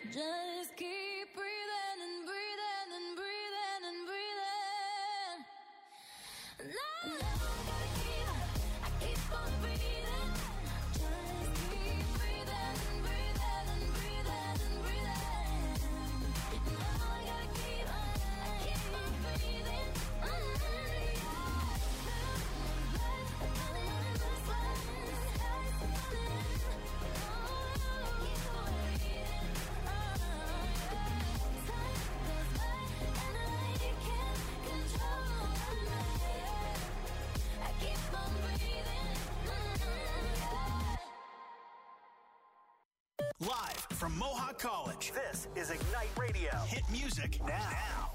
Just keep breathing and breathing and breathing and breathing. No, I keep on breathing. Just keep breathing and breathing and breathing and breathing. No, I keep on breathing. Live from Mohawk College, this is Ignite Radio. Hit music now.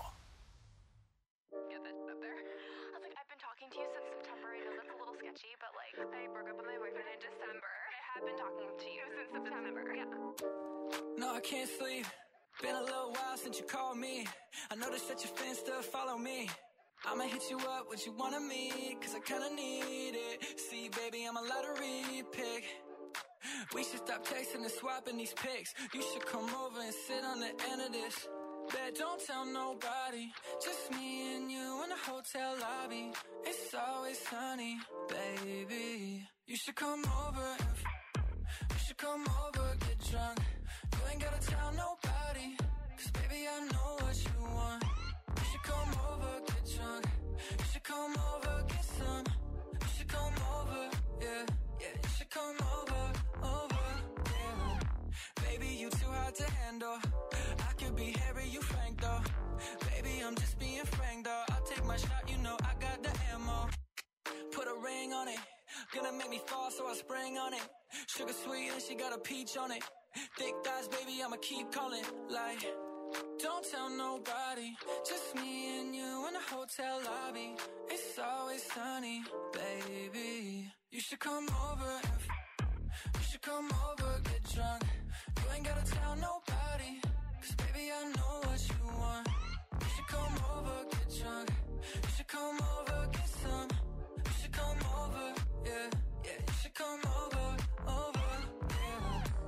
Get that up there. I was like, I've been talking to you since September. I know that's a little sketchy, but like, I broke up with my boyfriend in December. I have been talking to you since September. Yeah. No, I can't sleep. Been a little while since you called me. I noticed that your fans still follow me. I'ma hit you up, what you want of me, cause I kinda need it. See, baby, I'm a lottery pick. We should stop texting and swapping these pics. You should come over and sit on the end of this. Bet don't tell nobody, just me and you in the hotel lobby. It's always sunny, baby. You should come over and you should come over, get drunk. You ain't gotta tell nobody, cause baby I know what you want. You should come over, get drunk. You should come over, get some. You should come over, yeah, yeah. You should come over, yeah. Baby, you too hard to handle. I could be Harry, you Frank though. Baby, I'm just being frank though. I'll take my shot, you know I got the ammo. Put a ring on it, gonna make me fall so I spring on it. Sugar sweet and she got a peach on it. Thick thighs, baby, I'ma keep calling. Like, don't tell nobody, just me and you in the hotel lobby. It's always sunny, baby. You should come over and you should come over, get drunk. You ain't gotta tell nobody, cause baby I know what you want. You should come over, get drunk. You should come over, get some. You should come over, yeah, yeah. You should come over, yeah.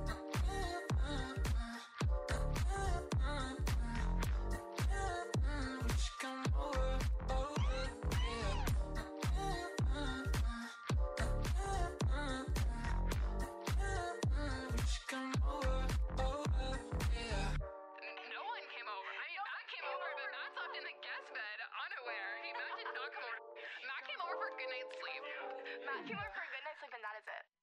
You should come over, yeah. You should come over, yeah. No one came over. I mean, Matt came over, but Matt slept in the guest bed, unaware. Matt did not come over. Matt came over for a good night's sleep. Matt came over for a good night's sleep, and that is it.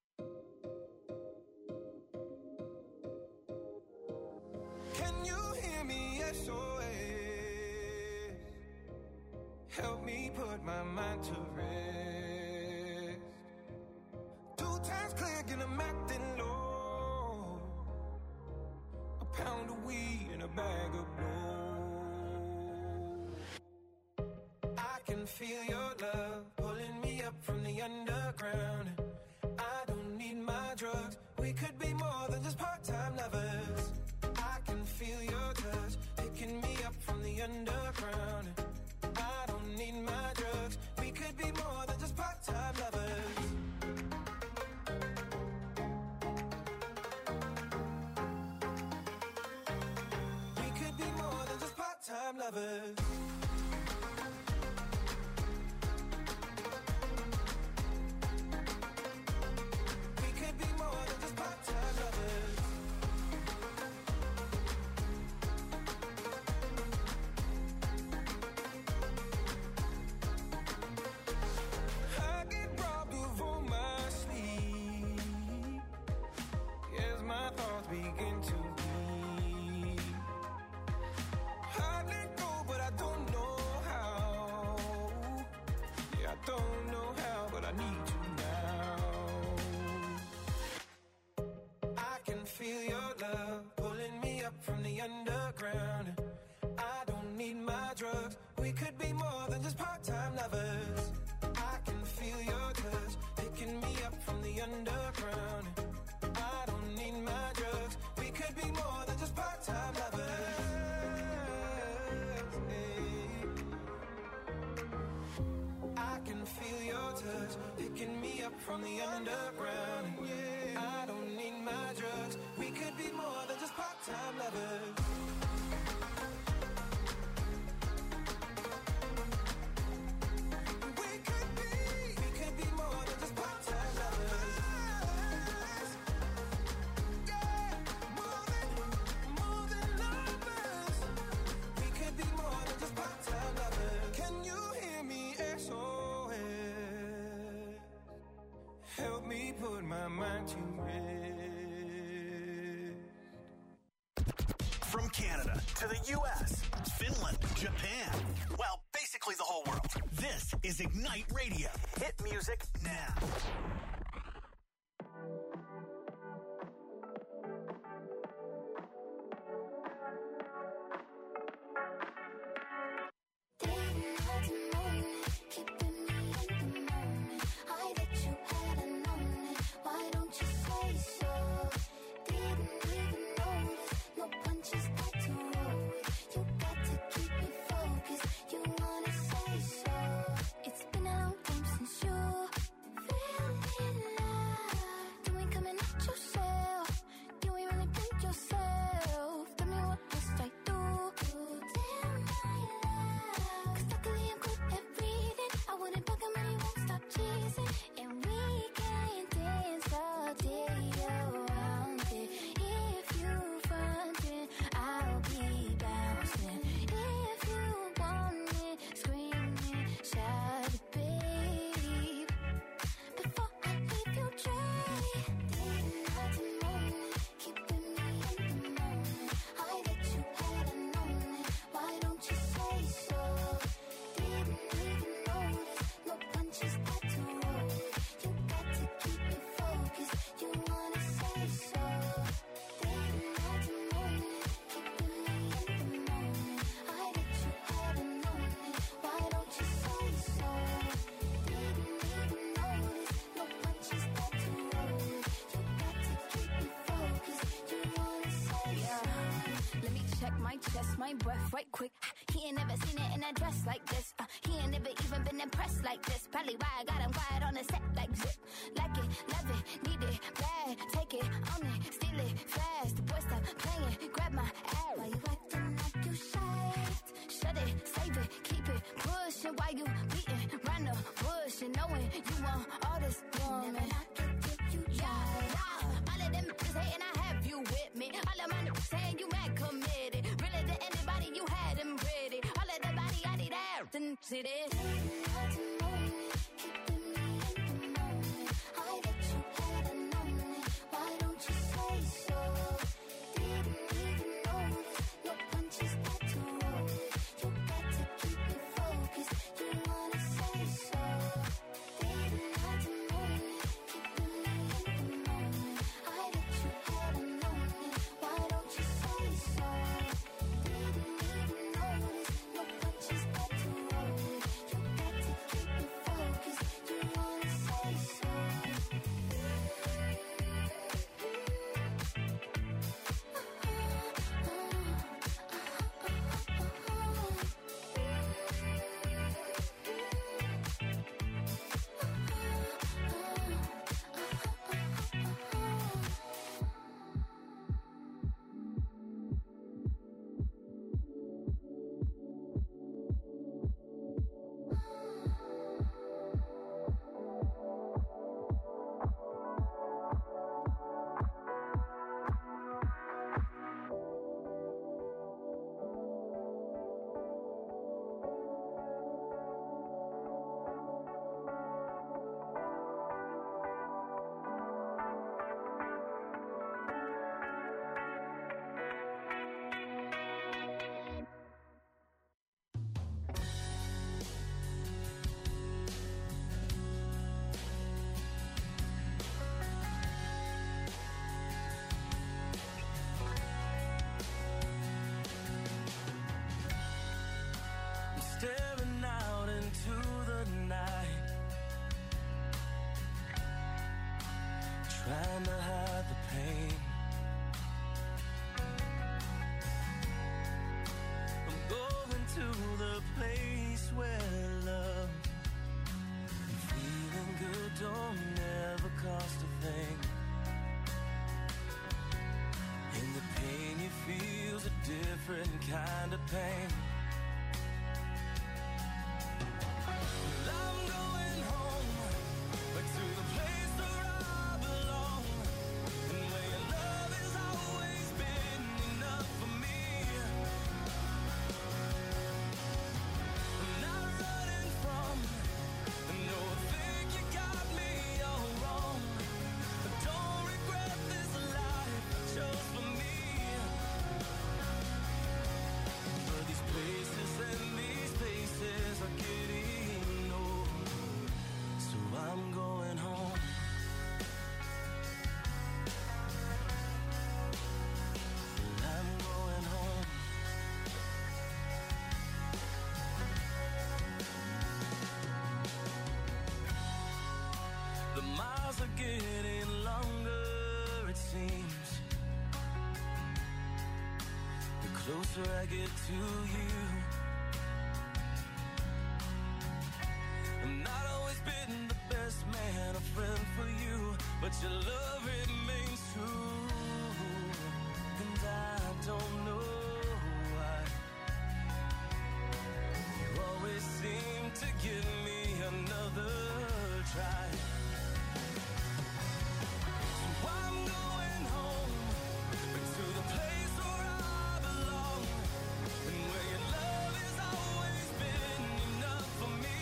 Can you hear me? SOS. Help me put my mind to rest. 2 times clear, and I'm acting low. A pound of weed and a bag of blow. I can feel your love pulling me up from the underground. I don't need my drugs. We could be more than just part-time lovers. I can feel your touch picking me up from the underground. I don't need my drugs. We could be more than just part-time lovers. We could be more than just part-time lovers. We could be more than just part-time lovers. I get robbed of all my sleep as my thoughts begin to bleed. I let go, but I don't know how. Yeah, I don't know how, but I need you now. I can feel your love pulling me up from the underground. I don't need my drugs. We could be more than just part-time lovers. I can feel your touch picking me up from the underground. I don't need my drugs. We could be more than just part-time lovers. Hey. I can feel your touch picking me up from the underground. I don't need my drugs. We could be more than just part-time. part-time lovers. We could be more than just part-time lovers. Yeah, more than lovers. We could be more than just part-time lovers. Can you hear me? SOS. Help me put my mind to rest. From Canada to the U.S., Finland, Japan, well, basically the whole world. This is Ignite Radio. Hit music now. It's been a long time since you my breath right quick. He ain't never seen it in a dress like this. He ain't never even been impressed like this. Probably why I got him quiet on the set like zip. Like it, love it, need it, bad. Take it, own it, steal it, fast. The boy stop playing, grab my ass. Why you acting like you shy? Shut it, save it, keep it pushing. Why you beating round the bush and knowing you want all this woman? All of them niggas hating, I have you with me. All of my niggas saying you mad committed. Really to anybody, you had them ready. All of the body, I need out and see this. Staring out into the night, trying to hide the pain. I'm going to the place where love and feeling good don't never cost a thing. And the pain you different kind of pain. I'm going home, back to the place where I belong, and where your love has always been enough for me. I'm not running from, no, I think you got me all wrong. I don't regret this life I chose for me. But these places and these places are getting old, so I'm going home. I'm going home. The miles are getting longer, it seems. The closer I get to you. I've not always been the best man, a friend for you, but your love remains true. And I don't know why you always seem to give me another try. So I'm going home, back to the place where I belong, and where your love has always been enough for me.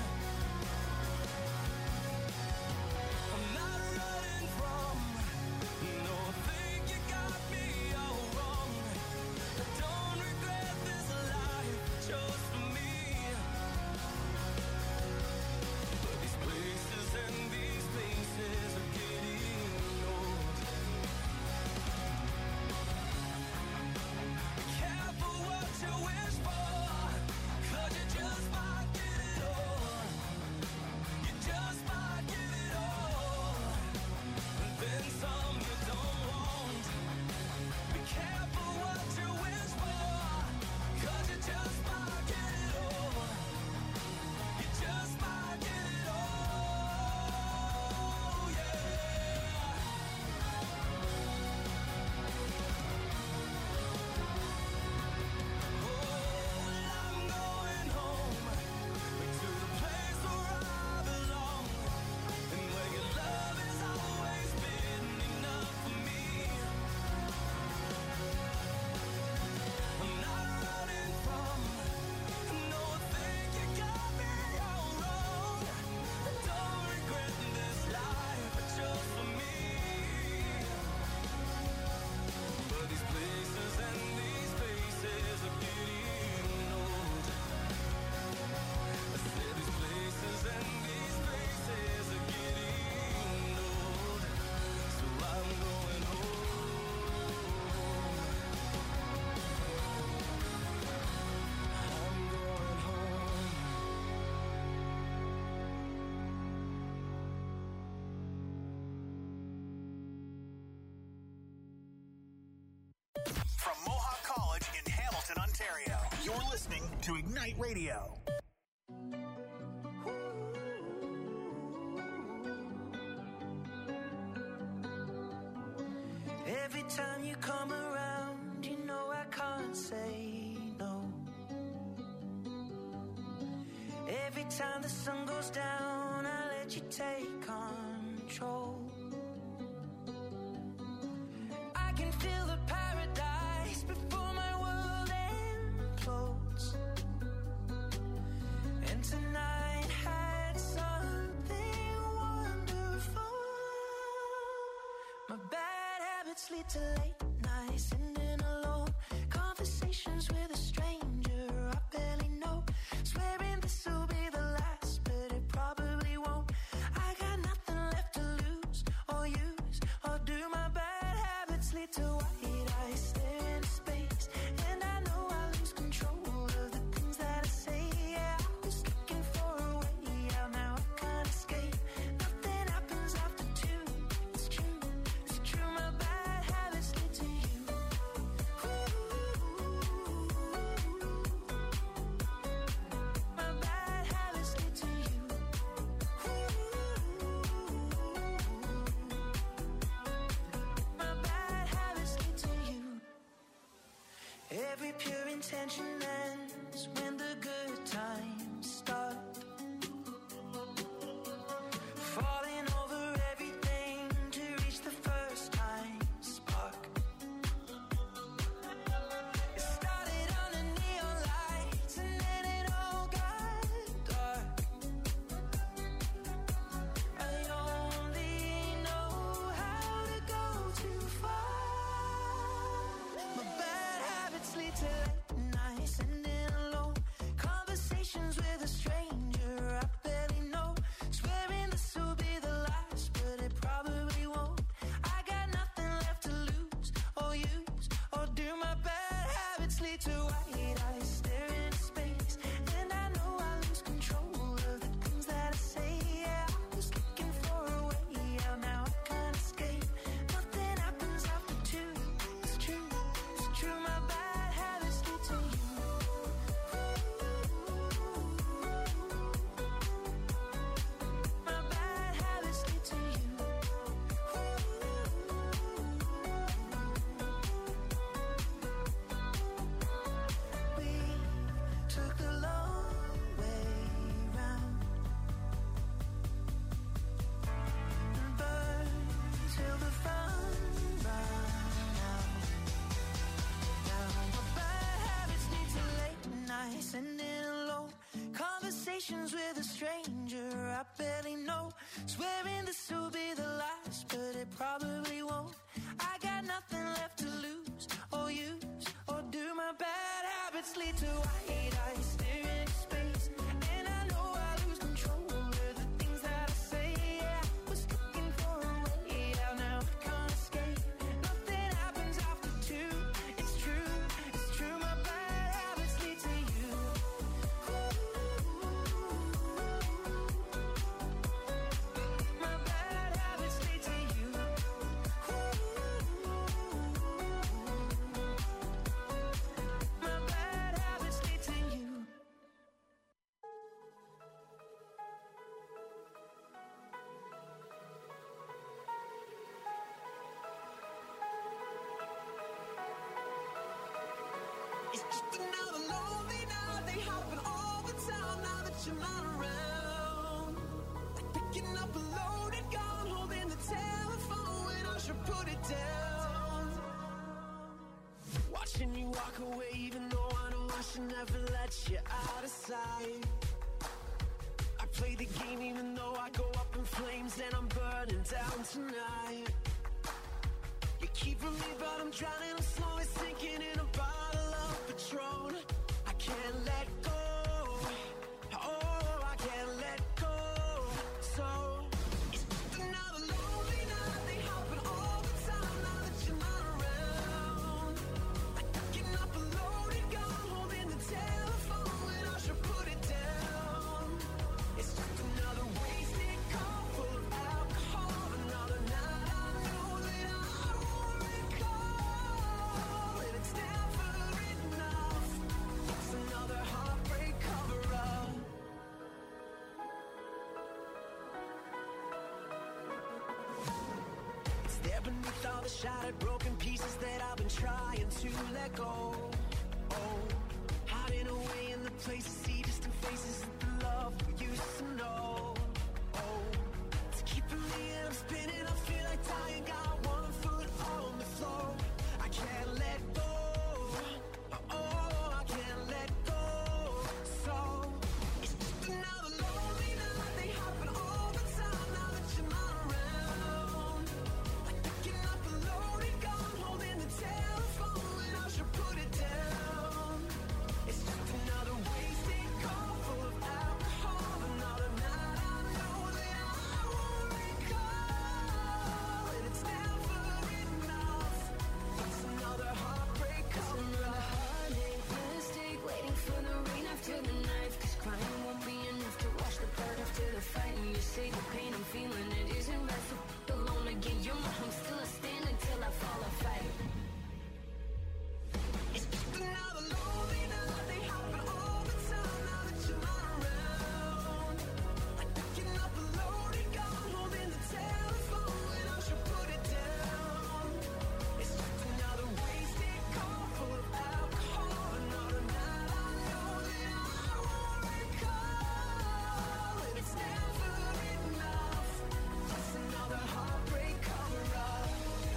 I'm not running from, no, I think you got me all wrong. I don't regret this life I chose for me. But these places and these places are getting old. Be careful what you wish for, 'cause you just might get it all. You just might get it all, and then some you don't want. Be careful what you wish for, 'cause you just might get it all. You just might get it all, yeah. Oh, well, I'm going home, back to the place where I belong, and where your love has always been enough for me. I'm not running from, no, I think you got me all wrong. I don't regret this life I chose for me. But these places and these places are getting old. I said these places and these places are getting old, so I'm going home. I'm going home. From Mohawk College in Hamilton, Ontario, you're listening to Ignite Radio. Every time you come around, you know I can't say no. Every time the sun goes down, I let you take control. I can feel the paradise before my world implodes. And tonight had something wonderful. My bad habits lead to late nights, sitting alone, conversations with a stranger I barely know, swearing this will be the last, but it probably won't. I got nothing left to lose or use, or do my bad habits lead to white eyes stare into space, and I know I lose control of the things that I say. Yeah, I was looking for a way out, now I can't escape. Nothing happens after two. It's true, it's true. My bad habits lead to you. My bad habits lead to you. My bad habits lead to you. lead to white eyes staring into space. And I know I lose control of the things that I say. Yeah, I was looking for a way out, now I can't escape. Nothing happens after two. It's true, it's true. My bad habits lead to you. My bad habits lead to you. We took the long way round and burned till the fun ran out. Now my bad habits lead to late nights and in alone conversations with a stranger I barely know. Swearing this will be the last, but it probably won't. I got nothing left to lose or use or do. My bad habits lead to white eyes staring into space. And I know I lose control of the things that I say. Yeah, I was looking for a way out, now I can't escape. Nothing happens after two. It's true, it's true. My bad habits lead to you. My bad habits lead to you. My bad habits lead to you. It's just another lonely night. They happen all the time now that you're not around. Like picking up a loaded gun, holding the telephone when I should put it down. Watching you walk away, even though I know I should never let you out of sight. I play the game even though I go up in flames and I'm burning down tonight. You're keeping me, but I'm drowning. I'm slowly sinking in a bottle of Patron. I can't let go. Oh, I can't let go. So it's just another lonely night. They happen all the time now that you're not around. Like picking up a loaded gun, holding the telephone when I should put it down. It's just another wasted call full of alcohol. Another night I know that I won't recall. And it's never enough. It's another heartbreak cover-up. It's there beneath all the shattered, broken pieces that I've been trying to let go. Oh, hiding away in the places, see distant faces of the love we used to know. Oh, it's keeping me and I'm spinning. I feel like dying, got one foot on the floor. I can't let go. Oh, I can't let go. So it's just another lonely night. They happen all the time now that you're not around. Like picking up a loaded gun, holding the telephone when I should put it down. It's just another wasted call full of alcohol. Another night I know that I won't recall. And it's never enough. It's another heartbreak cover-up. Heartache, mistake, waiting for the rain after the knife. 'Cause crying won't be enough to wash the blood after the fight. And you say the pain I'm feeling, it isn't right. So alone again, you're my home, still I stand until I fall or fight. It's just another lonely night. They happen all the time now that you're not around. Like picking up a loaded gun, holding the telephone when I should put it down. It's just another wasted call full of alcohol. Another night I know that I won't recall. And it's never enough. It's another heartbreak cover-up.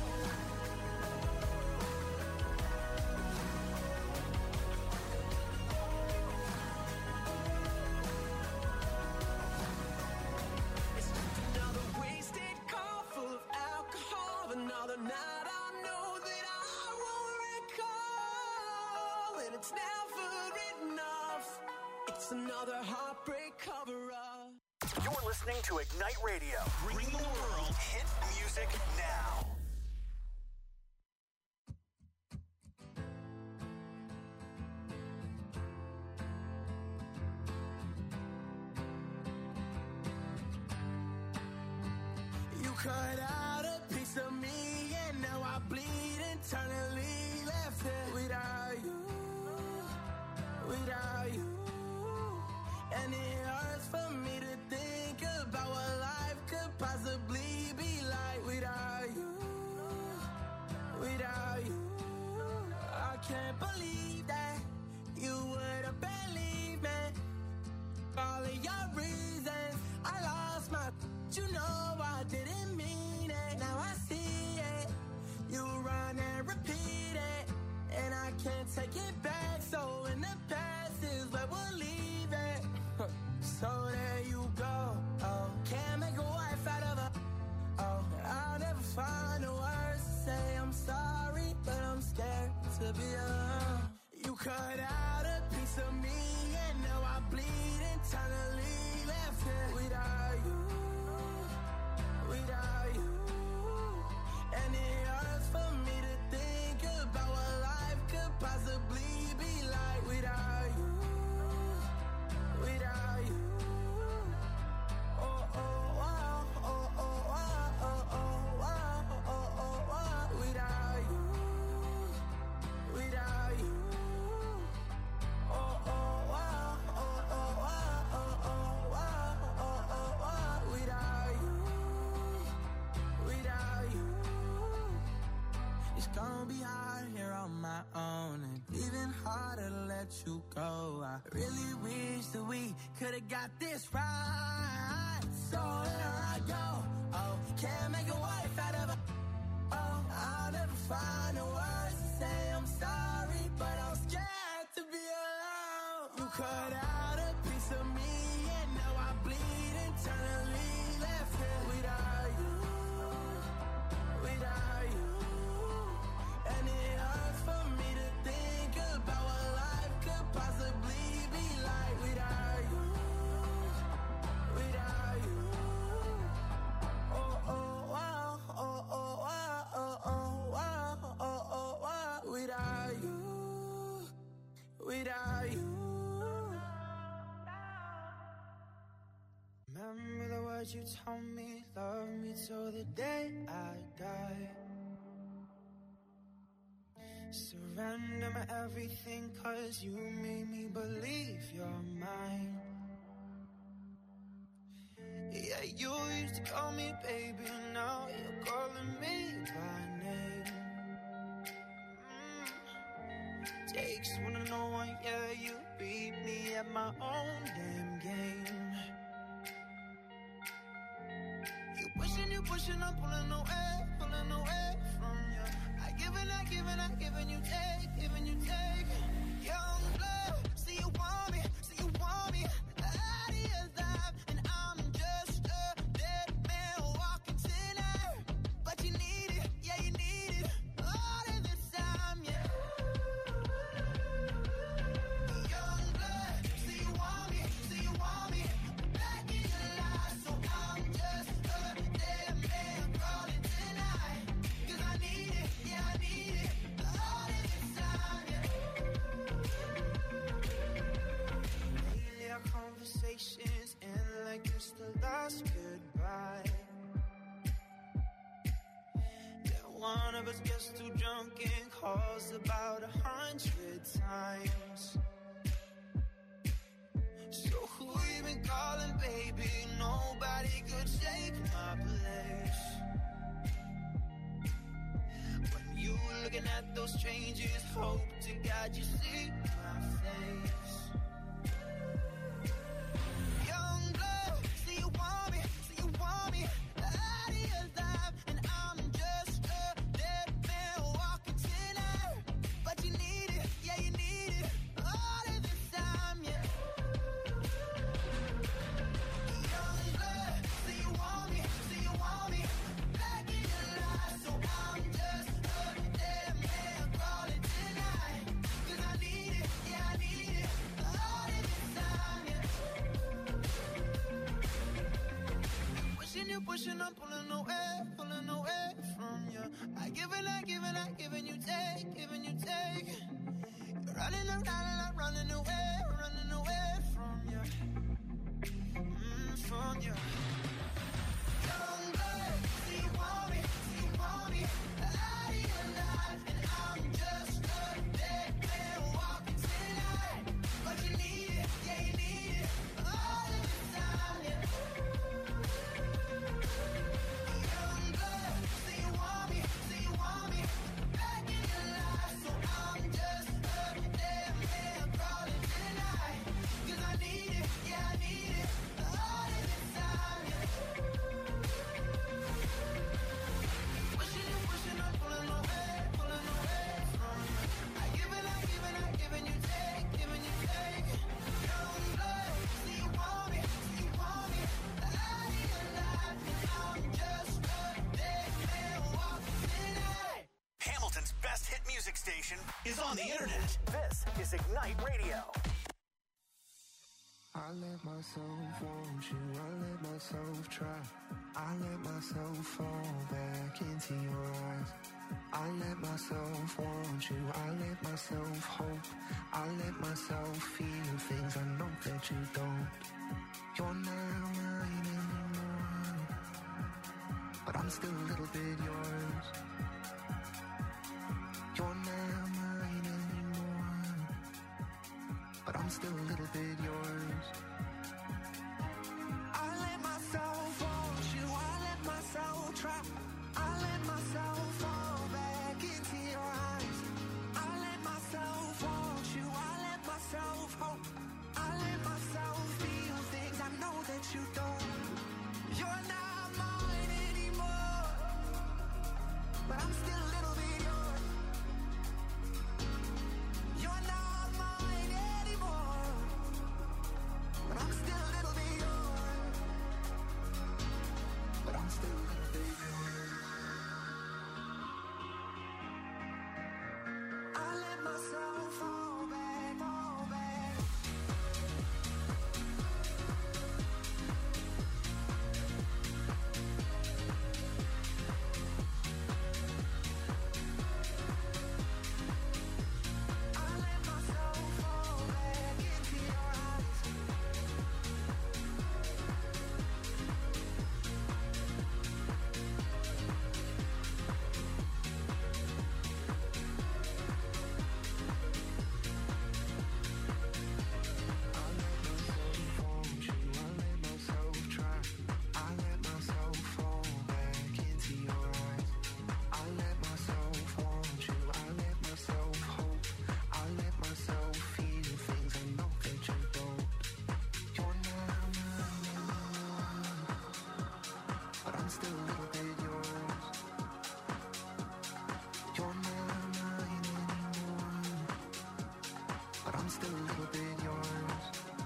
It's just another wasted call full of alcohol. Another night I know that I won't recall. And it's never enough. It's another heartbreak cover-up. You're listening to Ignite Radio. Bring the world hit music now. cut out a piece of me, and now I bleed internally. Left here without you, without you. And it hurts for me to think about what life could possibly be like without you, without you. I can't believe that you would have believed me. All of your reasons, I lost my. You know I didn't mean it. Now I see it. You run and repeat it, and I can't take it back. So in the past is where we'll leave it. So there you go. Oh, can't make a wife out of her. Oh, I'll never find the words to say I'm sorry, but I'm scared to be alone. You cut out a piece of me, and now I bleed internally. Left here without you, without you. And it hurts for me to think about what life could possibly be like without you, without you. Oh, oh, wow, oh, oh, wow, oh, oh, wow, oh, oh, wow. Without you, without you. Oh, oh, wow, oh, oh, wow, oh, oh, wow, oh, oh, wow. Without you, without you. It's gonna be hard here on my own, and even harder to let you go. I really wish that we could've got this right. So here I go. Oh, can't make a wife out of her. Oh, I'll never find the words to say I'm sorry, but I'm scared to be alone. You cut out a piece of me, and now I bleed internally. Left here without you, without you. And it hurts for me to think about what life could possibly be like without you, without you. Oh, oh, wow, oh, oh, wow, oh, oh, wow, oh, oh, wow. Without you, without you. Remember the words you told me, love me till the day I die. Surrender my everything, 'cause you made me believe you're mine. Yeah, you used to call me baby, now you're calling me by name. Takes one to know one, yeah, you beat me at my own damn game. You pushing, I'm pulling away from you. I giving you take, giving you take. Young blood, see you want me, out of your life, and I'm just a dead man walking tonight. But you need it, yeah, you need it, all of this time, yeah. Young blood, see you want me, back in your life, so I'm just a dead man crawling tonight. 'Cause I need it, yeah, I need it, all of this time, yeah. Lately our conversations end like it's the last goodbye. Yeah, one of us gets too drunk and calls about 100 times. So who you been calling, baby? Nobody could take my place. When you looking at those strangers, hope to God you see my face. Young blood, see you want me, out of your life, and I'm just a dead man walking tonight. But you need it, yeah, you need it, all of this time, yeah. Young blood, see you want me, back in your life, so I'm just a dead man crawling tonight. 'Cause I need it, yeah, I need it, all of this time, yeah. Pushing, I'm pulling away from you. I giving you take, giving you take. You're running away from you, from you. Young blood, see you hit music station is on the internet. This is Ignite Radio. I let myself want you, I let myself try. I let myself fall back into your eyes. I let myself want you, I let myself hope. I let myself feel things I know that you don't. You're not mine anymore, but I'm still a little bit yours. You're not mine anymore, but I'm still a little bit yours. I let myself want you, I let myself try. I let myself fall back into your eyes. I let myself want you, I let myself hope. I let myself feel things I know that you don't. You're not mine anymore, but I'm still a little bit yours. You're not mine anymore, but I'm still a little bit yours. But I'm still a little bit yours. I let myself fall back, fall back. I let myself fall back into your eyes. I let myself want you, I let myself try. I let myself fall back into your eyes. I let myself want you, I let myself hope. I let myself feel things I know that you don't. You're not mine anymore, but I'm still a little bit yours. You're not mine anymore, but I'm still a little bit yours.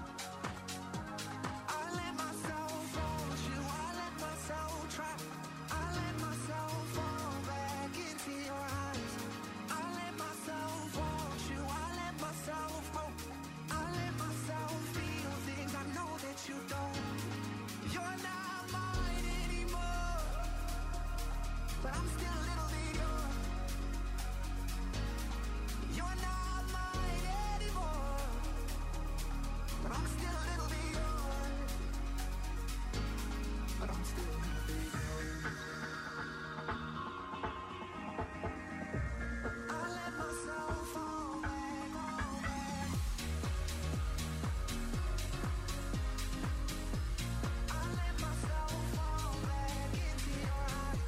I let myself want you, I let myself try. I let myself fall back into your eyes. I let myself want you, I let myself hope. I let myself feel things I know that you don't. You're not mine anymore, but I'm still a little bit yours. You're not mine anymore, but I'm still a little bit yours. But I'm still a little bit yours. I let myself fall back, fall back. I let myself fall back into your eyes.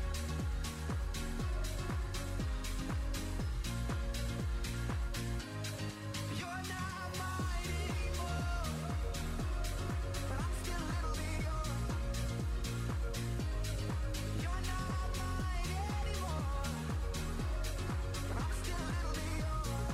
You're not mine anymore, but I'm still a little bit yours. You're not mine anymore, but I'm still a little bit yours.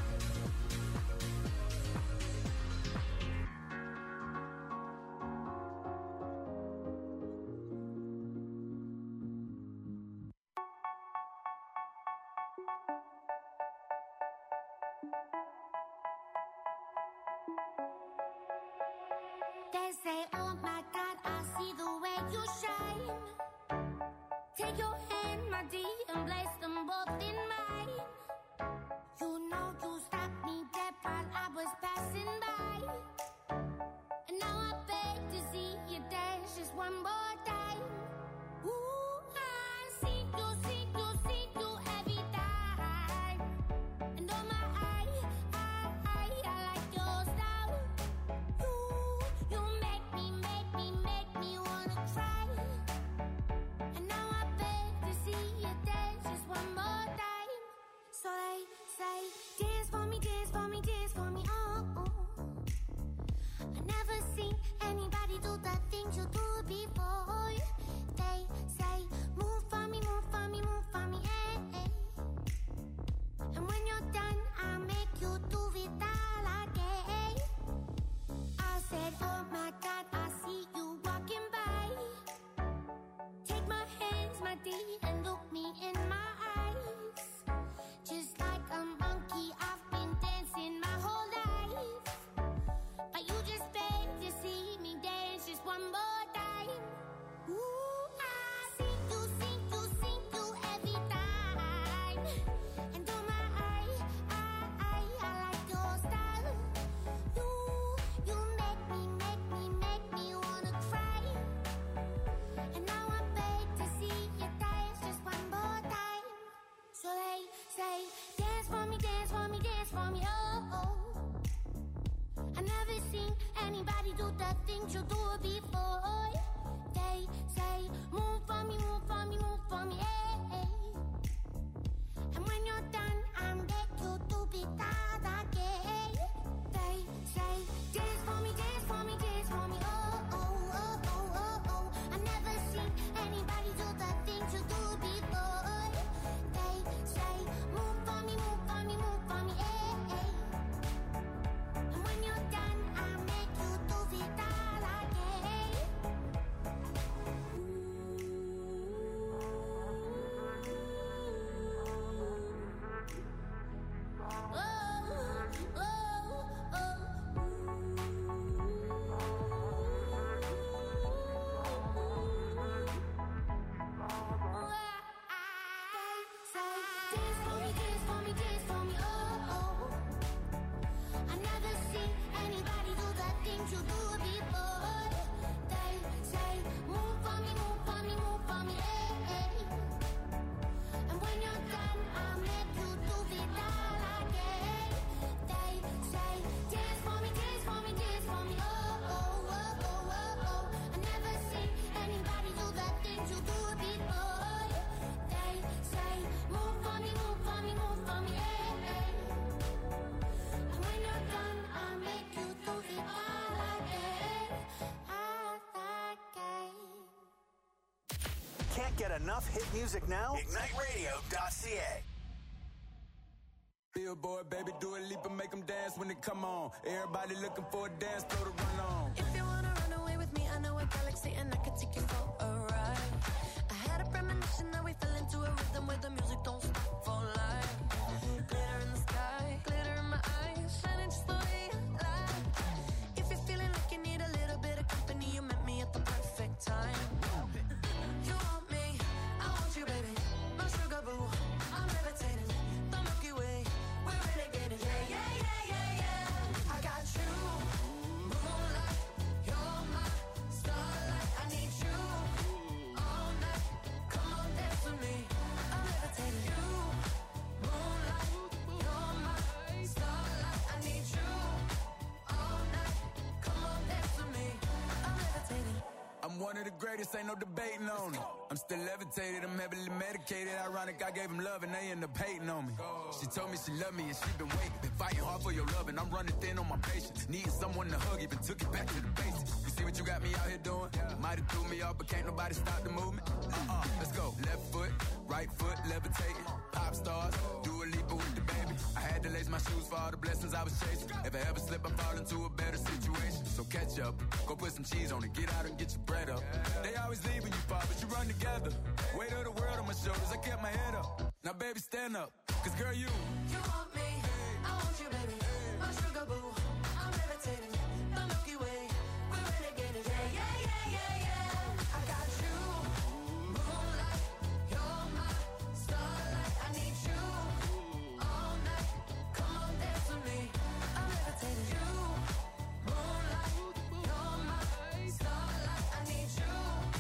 They say, oh my God, I see the way you shine. Take your hand, my dear, and place them both in mine. You know you stopped me dead while I was passing by. And now I beg to see you dance just one more time. Ooh, I see you every time. And oh my, I like your style. You make me wanna try. And now I beg to see you dance. anybody do the things you do before. They say, move for me, move for me, move for me, hey. And when you're done, I'm back you to be that again. They say, dance for me, dance for me, dance for me, oh, oh, oh, oh, oh, oh. I never seen anybody do the things you do before. They say, move for me, move for me, move for me, hey. And when you're done, I'll make you do it all again. Oh, oh, oh, dance for me, dance for me, dance for me, oh, oh. I never seen anybody do the things you do before. They say, move for me, move for me, move for me, hey. And when you're done, I'll make you do it all again. They say, dance for me, dance for me, dance for me, oh, oh, oh, oh, oh, oh. I never seen anybody do the things you do before. They say, move for me, move for me, move for me, hey. And when you're done, I'll make you do it all again. Can't get enough hit music now? IgniteRadio.ca. Billboard, baby, do a leap and make them dance when they come on. Everybody looking for a dance floor to run on. If you wanna run away with me, I know a galaxy and I can take you for a ride. I had a premonition that we fell into a rhythm where the music don't stop for life. Glitter in the sky, glitter in my eyes, shining just the way I like. If you're feeling like you need a little bit of company, you met me at the perfect time. You want me, I want you, baby. My sugar boo, I'm levitating. The Milky Way, we're renegading. Yeah, yeah, yeah, yeah, yeah. I got you, moonlight. You're my starlight. I need you all night. Come on, dance with me. I'm levitating. You, moonlight. You're my starlight. I need you all night. Come on, dance with me. I'm levitating. I'm one of the greatest, ain't no debating on it. I'm still levitated, I'm heavily medicated. Ironic, I gave them love and they end up hating on me. She told me she loved me and she been waiting. Been fighting hard for your love and I'm running thin on my patience. Needing someone to hug, even took it back to the basics. You see what you got me out here doing? Might have threw me off, but can't nobody stop the movement. Let's go. Left foot, right foot, levitating. Pop stars, do a leap with the baby. I had to lace my shoes for all the blessings I was chasing. If I ever slip, I fall into a better situation. So catch up, go put some cheese on it, get out and get your bread up. They always leaving you far, but you run together. Weight of the world on my shoulders, I kept my head up. Now baby, stand up, cause girl, you want me, I want you, baby. My sugar boo, I'm levitating. The Milky Way, we're renegading. Yeah, yeah, yeah, yeah, yeah. I got you, moonlight. You're my starlight. I need you all night. Come on, dance with me. I'm levitating. You, moonlight. You're my starlight. I need you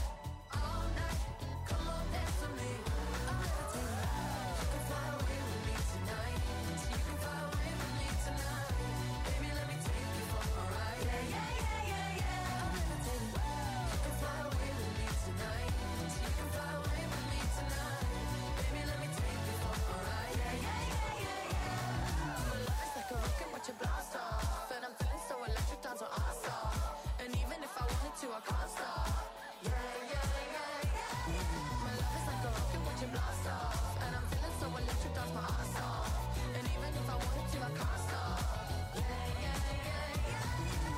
all night. Come on, dance with me. I'm levitating. You can fly away with me tonight. You can fly away with me tonight. Baby, let me take you for a ride. Yeah, yeah, yeah, yeah, yeah. I'm levitating. You can fly away with me tonight. You can fly away with me tonight. Baby, let me take you for a ride. Yeah, yeah, yeah, yeah, yeah. My love is like a rocket, watch it blast off. And I'm feeling so electric, dance on our stop. And even if I wanted to, I can't stop. Yeah, yeah, yeah, yeah. My love is like a rocket, watch it blast off. And I'm feeling so electric, dance my ass off. And even if I wanted to, I can't stop. Yeah, yeah, yeah, yeah.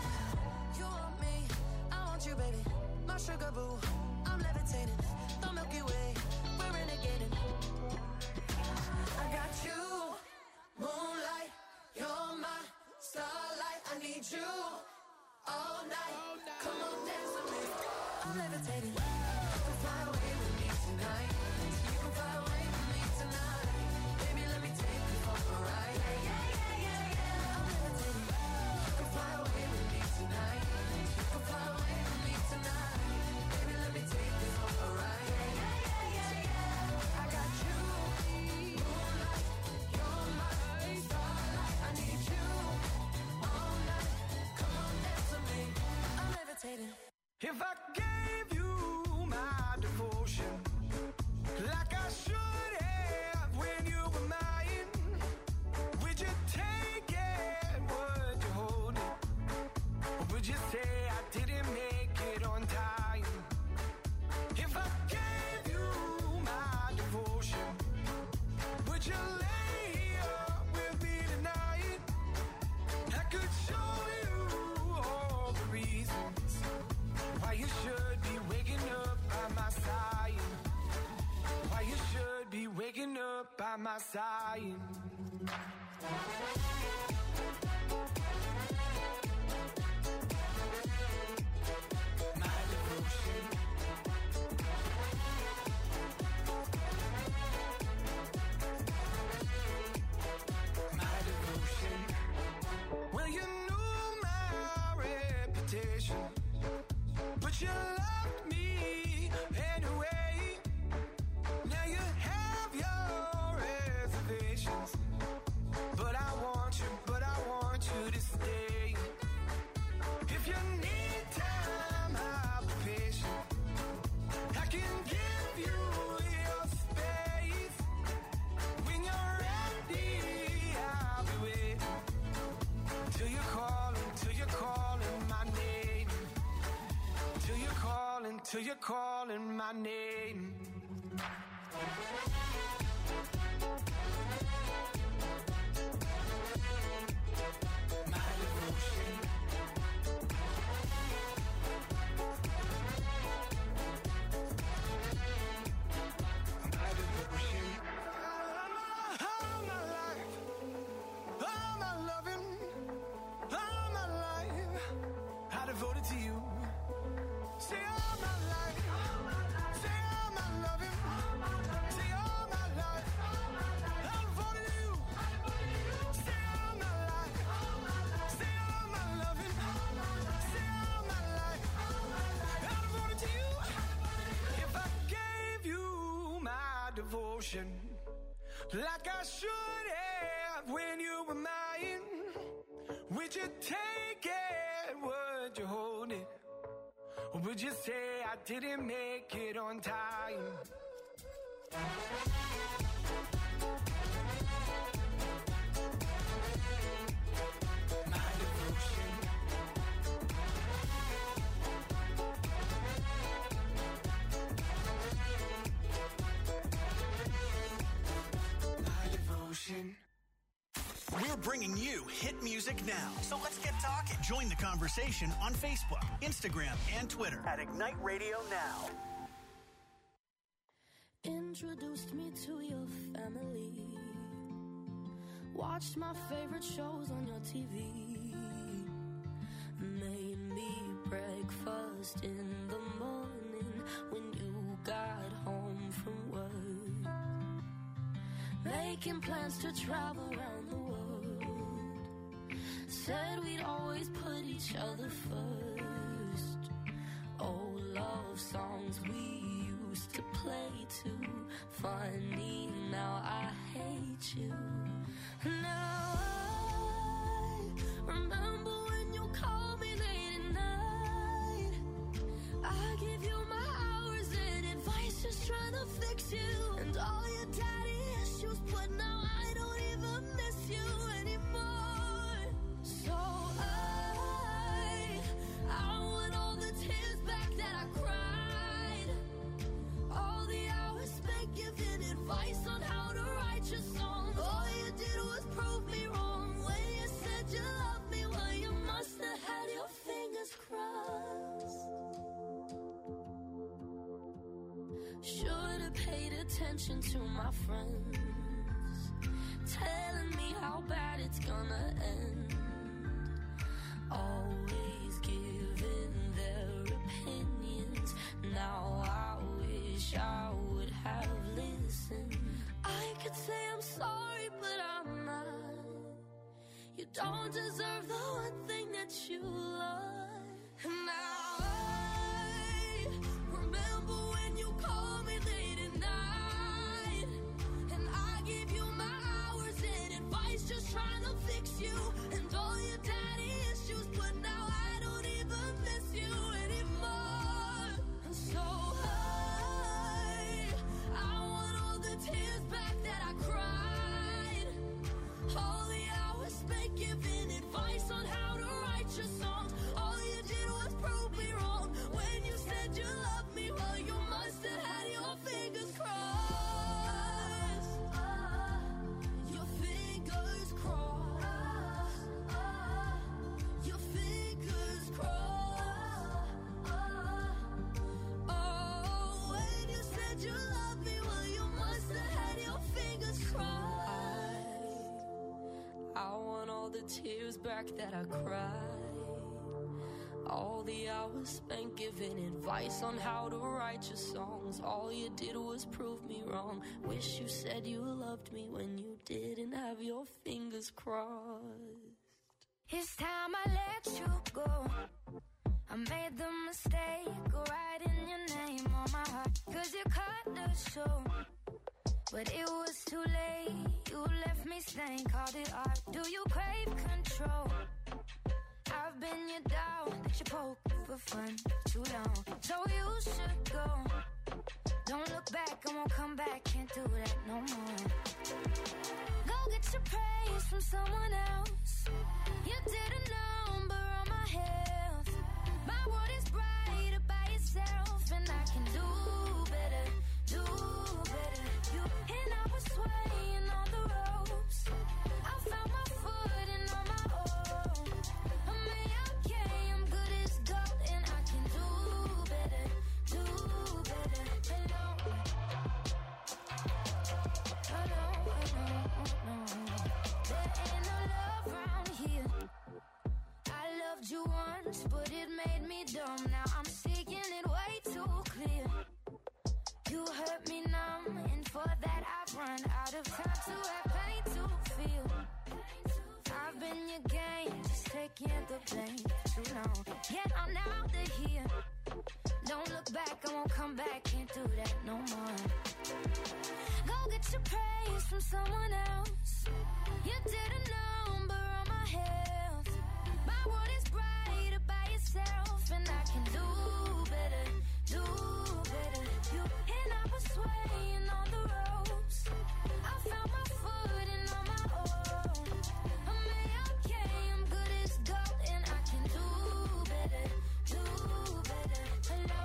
You want me, I want you, baby. My sugar boo, I'm levitating. The Milky Way, we're renegading. I got you, moonlight. You're my starlight. I need you all night. Come on, dance with me. I'm levitating. You can fly away with me tonight. You can fly away with me tonight. Baby, let me take you for a ride. Yeah, yeah, yeah, yeah, yeah. I'm levitating. You can fly away with me tonight. You can fly away with me tonight. Baby, let me take you for a ride. Yeah, yeah, yeah, yeah, yeah. I got you, moonlight. You're my starlight. I need you all night. Come on, dance with me. by my side. My devotion. My devotion. Well, you knew my reputation, but you loved me anyway. Now you have your reservations, but I want you to stay. If you need time, I'll be patient. I can give you your space. When you're ready, I'll be waiting. Till you're calling my name. Till you're calling my name. My devotion. My devotion. All my life, all my loving, all my life, I devoted to you. Say all my life, say all my loving, say all my life, I devoted to you. Say all my life, say all my loving, say all my life, I devoted to you. If I gave you my devotion, like I should have when you were mine, would you take it? Would you hold it? Or would you say I didn't make it on time? My devotion. My devotion. We're bringing you hit music now. So let's get talking. Join the conversation on Facebook, Instagram, and Twitter at Ignite Radio Now. Introduced me to your family. Watched my favorite shows on your TV. Made me breakfast in the morning when you got home from work. Making plans to travel around the world. Said we'd always put each other first. Old love songs we used to play too. Funny, now I hate you. Now I remember when you called me late at night. I give you my hours and advice, just trying to fix you. And all your daddy issues, but now I don't even miss you anymore. So I want all the tears back that I cried. All the hours spent giving advice on how to write your songs. All you did was prove me wrong when you said you loved me. Well, you must have had your fingers crossed. Should have paid attention to my friends, telling me how bad it's gonna end. Always giving their opinions. Now I wish I would have listened. I could say I'm sorry, but I'm not. You don't deserve the one thing that you love. And now I remember when you called me late at night. And I gave you my hours and advice, just trying to fix you. And all your daddy issues, but now I don't even miss you anymore. And so I want all the tears back that I cried. All the hours spent giving advice on how to write your songs. All you did was prove me wrong when you said you loved me. Well, you must have had your fingers crossed. Your fingers crossed. I want all the tears back that I cried, all the hours spent giving advice on how to write your songs. All you did was prove me wrong. Wish you said you loved me when you didn't have your fingers crossed. It's time I let you go. I made the mistake of writing your name on my heart, 'cause you cut the show, but it was too late. You left me stained, called it art. Do you crave control? I've been your dog that you poke for fun too long, so you should go. Don't look back, I won't come back, can't do that no more. Go get your praise from someone else. You did a number on my health. My world is brighter by itself, and I can do better, do better. You and I was swaying on the ropes. I found my footing on my own. I mean, okay, I'm good as gold, and I can do better, do better. Hello, hello, hello, there ain't no love around here. I loved you once, but it made me dumb. Now I'm seeking it way too clear. You hurt me numb, and for that I've run out of time to have pain to feel. I've been your game, just taking the blame too long. Yet I'm out of here. Don't look back, I won't come back, can't do that no more. Go get your praise from someone else. You did a number on my health. My world is brighter by itself, and I can do better, do better. You and I was swaying on the ropes. I found my footing on my own. I mean, okay, I'm good as gold, and I can do better, do better. Hello.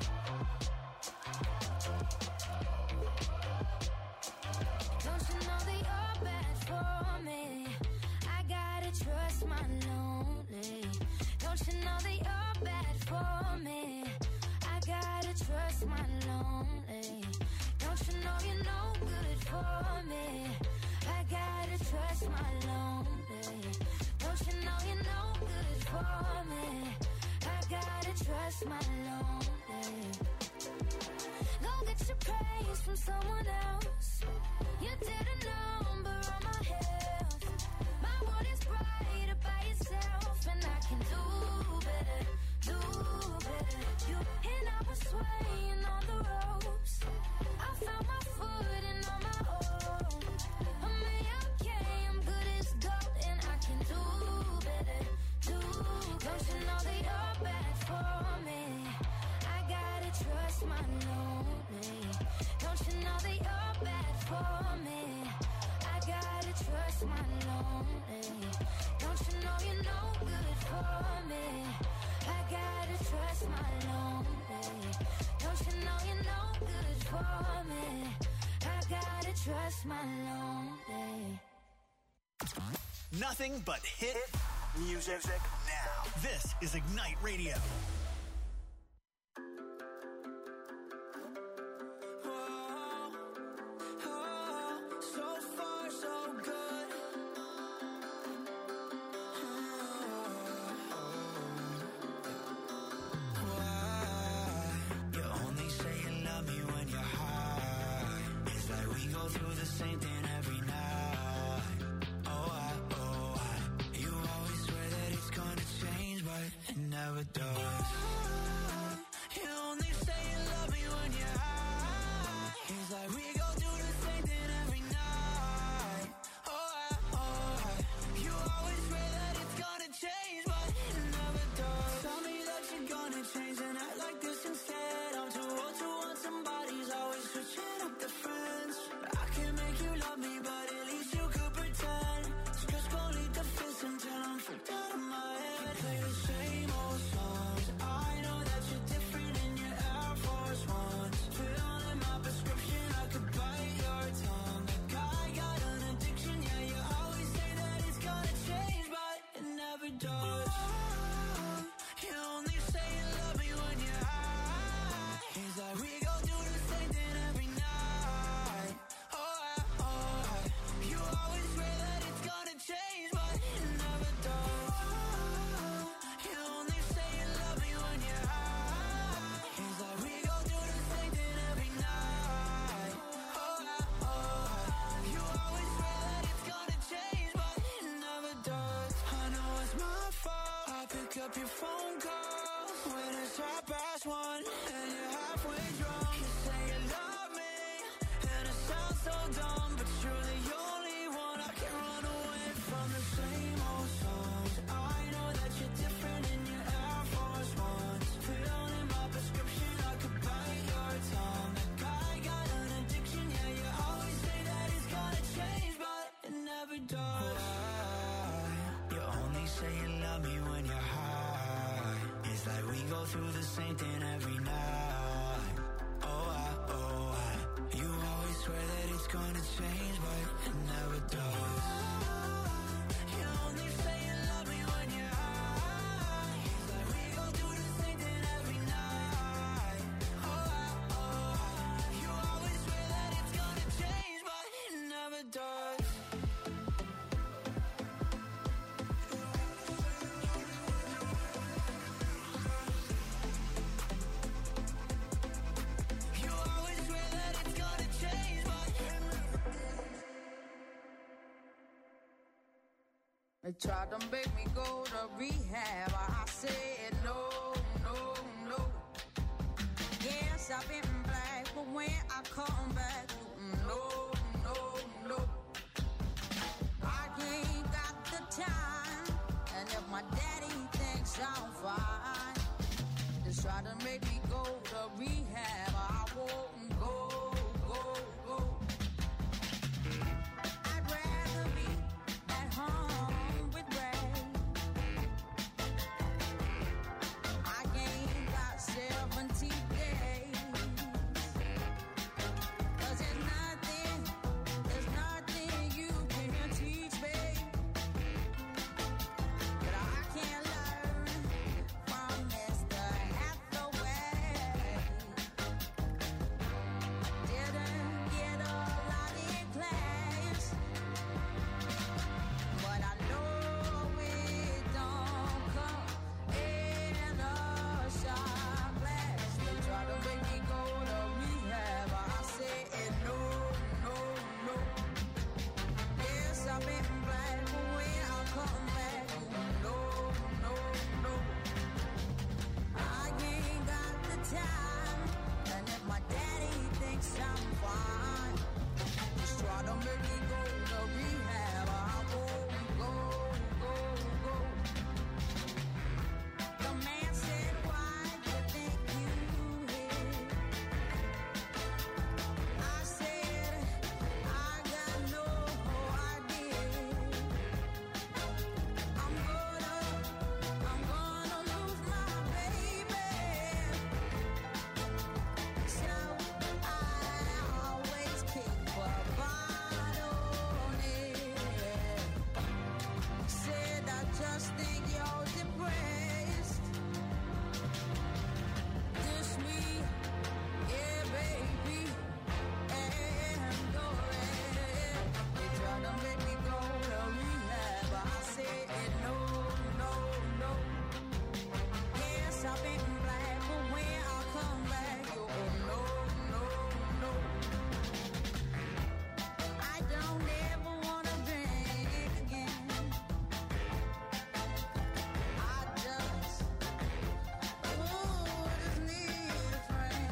Don't you know that you're bad for me? I gotta trust my lonely. Don't you know that you're bad for me? I gotta trust my lonely. Don't you know you're no good for me? I gotta trust my lonely. Don't you know you're no good for me? I gotta trust my lonely. Go get your praise from someone else. You did a number on my health. My world is brighter by itself, and I can do better, do better. You and I was swaying on the ropes. I found my footing on my own. I mean, okay, I'm good as gold, and I can do better, do. Don't you know that you're bad for me? I gotta trust my lonely. Don't you know that you're bad for me? I gotta trust my lonely. Don't you know you're no good for me? I gotta trust my lonely. Don't you know you're no good for me? I gotta trust my lonely. Nothing but hit music now. This is Ignite Radio. So far, so good. Why? You only say you love me when you're high. It's like we go through the same thing every night. You always swear that it's gonna change, but it never does. You only say you love me when you're high. It's like we go through the same thing every night. You always swear that it's gonna change, but it never does. Tell me that you're gonna change and act like this instead. I'm too old to want somebody's always switching up the friends. I can make you love me, but at least you could pretend. Just go lead the fist until I'm freaked out of my head. You play the same old songs I up your phone call when it's 1:30 and you're halfway drunk. You say you love me, and it sounds so dumb, but you're the only one I can run away from. The same old songs. I know that you're different in your Air Force Ones. Filled in my prescription, I could bite your tongue. That guy got an addiction, yeah, you always say that it's gonna change, but it never does. You only say you love me when you're high. It's like we go through the same thing every night. You always swear that it's gonna change, but it never does. You only say you love me when you're high. It's like we go through the same thing every night. You always swear that it's gonna change, but it never does. You always swear that it's gonna change, but it never They tried to make me go to rehab. I said no, no, no. Yes, I've been black, but when I come back, no, no, no. I ain't got the time, and if my daddy thinks I'm fine, they try to make me go to rehab. I won't go, go, go. I'd rather be at home with Ray. I ain't got 70 days. 'Cause there's nothing you can teach me that I can't learn from Mr. Hathaway. Didn't get a lot in class, but I know it don't come in a shot glass. They try to make me go to rehab. I said no, no, no. Yes, I've been black, but when I come back, no, no, no. I ain't got the time, and if my daddy thinks I'm fine, just try to make me go to rehab. I won't go, go, go. The man said, why do you think you hit? I said, I got no idea. I'm gonna lose my baby. So I always keep a bottle on it. Said I just think you're depressed. This me, yeah, baby, and go red. They try to make me go to rehab. I said no, no, no. Yes, I've been black, but when I come back, you're no, no, no. I don't ever wanna drink again. I just need a friend.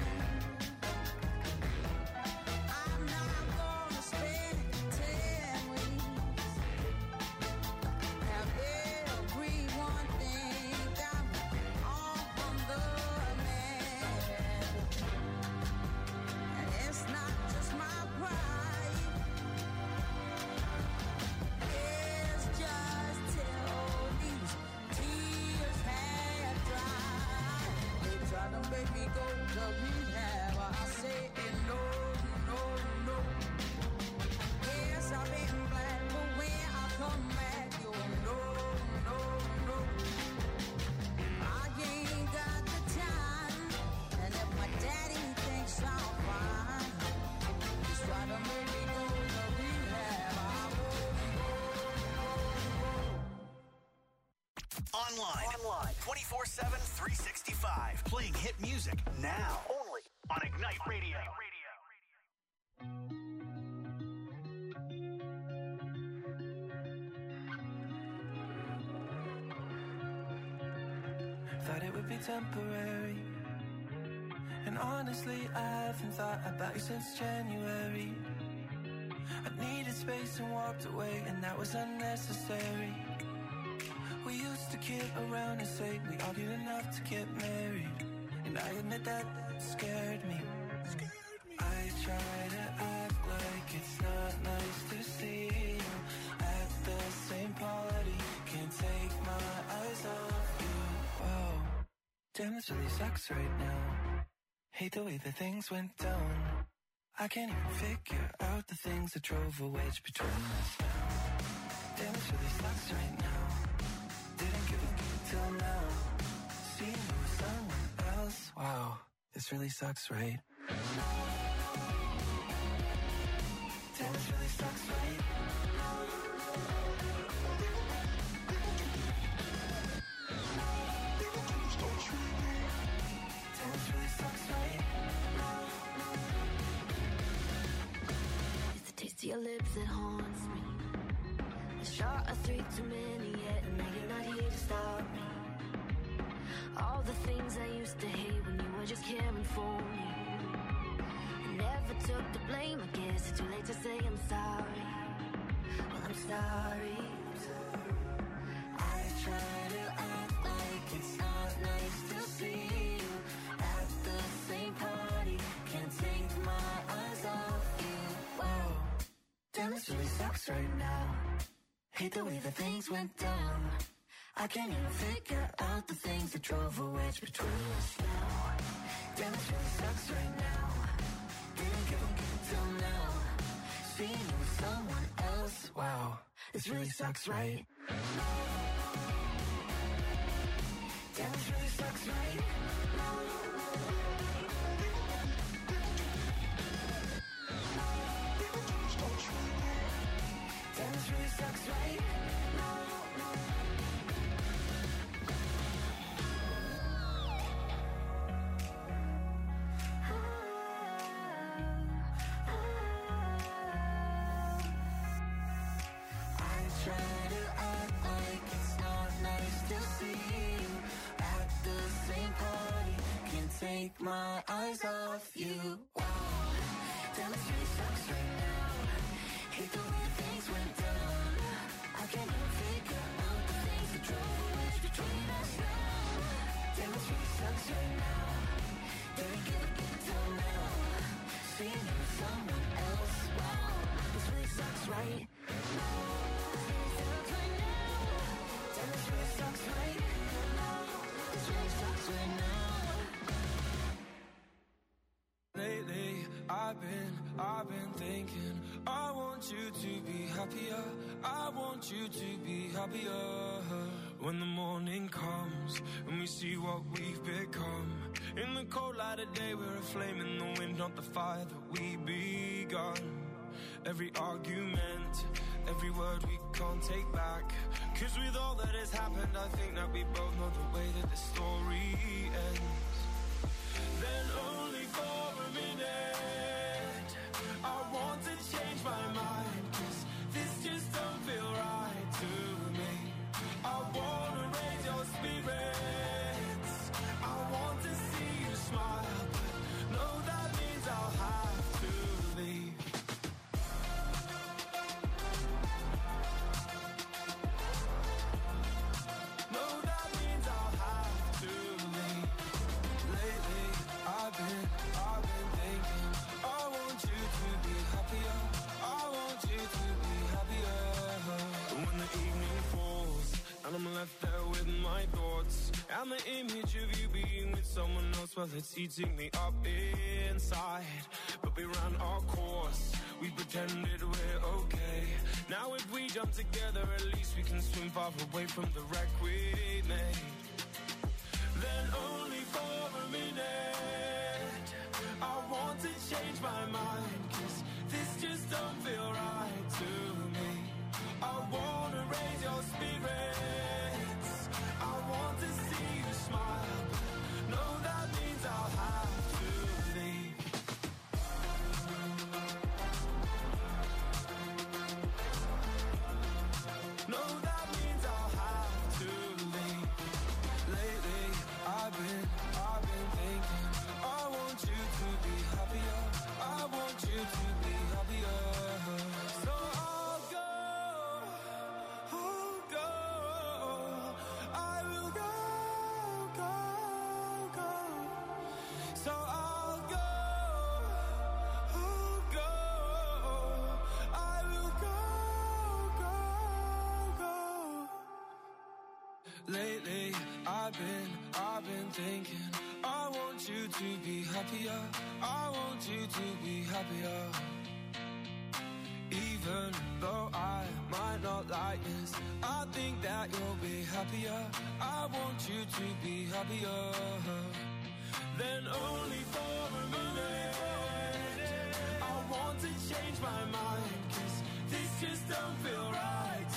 I'm not gonna spend 10 weeks. Have everyone think I'm off from the man. And it's not just my pride. It's just till these tears have dried. They try to make me go to rehab. I say no, no, no. Yes, I've been black, but when I come back, you're no, no, no. I ain't got the time, and if my daddy thinks I'm fine, just try to make me go to rehab. I won't go. Online. 24/7, 365. Playing hit music now. Only on Ignite Radio. thought it would be temporary. And honestly, I haven't thought about you since January. I needed space and walked away, and that was unnecessary. We used to kid around and say we argued enough to get married, and I admit that scared me. I try to act like it's not nice to see you at the same party. Can't take my eyes off you. Wow, damn, this really sucks right now. Hate the way that things went down. I can't even figure out the things that drove a wedge between us now. Damn, this really sucks right now. Didn't give a till now. Seeing you with someone else. Wow, this really sucks, right? Damn, this really sucks, right? Damn, this really sucks, right? It's the taste of your lips that haunts me. A shot of 3 too many yet, and now you're not here to stop me. All the things I used to hate when you were just caring for me. I never took the blame, I guess it's too late to say I'm sorry. Well, I'm sorry. I try to act like it's not nice to see you at the same party. Can't take my eyes off you. Wow, damn, this really sucks right now. Hate the way that things went down. I can't even figure out the things that drove a wedge between us now. Damn, this really sucks right now. Didn't give a till now. Seeing you with someone else. Wow, this really sucks, right? Damn, this really sucks, right? Damn, this really sucks, right? Take my eyes off you. Wow, damn, this really sucks right now. Hate the way things went down. I can't even figure out the things that drove a wedge between us now. Damn, this really sucks right now. Didn't give a till now. Seeing you with someone else. Wow, this really sucks, right? Damn, this really sucks, right? This really sucks right now. Lately, I've been thinking, I want you to be happier. I want you to be happier. When the morning comes and we see what we've become. In the cold light of day, we're a flame in the wind, not the fire that we begun. Every argument, every word we can't take back. Cause with all that has happened, I think that we both know the way that the story ends. Then only for a minute I want to change my mind, cause this just don't feel right to me. I wanna raise your spirits, I want to see you smile, but no, that means I'll have to leave. No, that means I'll have to leave. Lately, I've been thinking, I want you to be happier. I want you to be happier. When the evening falls and I'm left there with my thoughts, and the image of you being with someone else, well, it's eating me up inside. But we ran our course, we pretended we're okay. Now if we jump together, at least we can swim far away from the wreck we made. Then only for a minute I want to change my mind, cause this just don't feel right to me. I wanna raise your spirits, I want to see you smile, but no, that means I'll have to leave. No, that means I'll have to leave. Lately, Lately, I've been thinking, I want you to be happier. I want you to be happier. Even though I might not like this, I think that you'll be happier. I want you to be happier. Then only for a minute, I want to change my mind, 'cause this just don't feel right